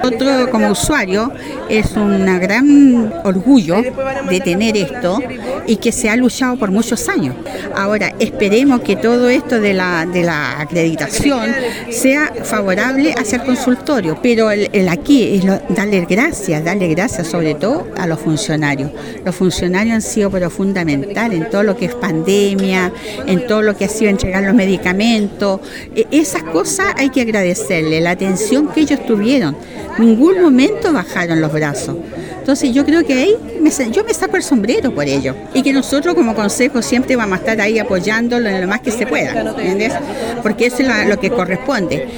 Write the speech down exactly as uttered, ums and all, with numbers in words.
Nosotros como usuario es un gran orgullo de tener esto y que se ha luchado por muchos años. Ahora esperemos que todo esto de la, de la acreditación sea favorable hacia el consultorio, pero el, el aquí es lo, darle gracias, darle gracias sobre todo a los funcionarios. Los funcionarios han sido pero fundamental en todo lo que es pandemia, en todo lo que ha sido entregar los medicamentos. Esas cosas hay que agradecerle, la atención que ellos tuvieron. En ningún momento bajaron los brazos. Entonces yo creo que ahí me, yo me saco el sombrero por ello. Y que nosotros como consejo siempre vamos a estar ahí apoyándolo en lo más que se pueda, ¿entiendes? Porque eso es lo, lo que corresponde.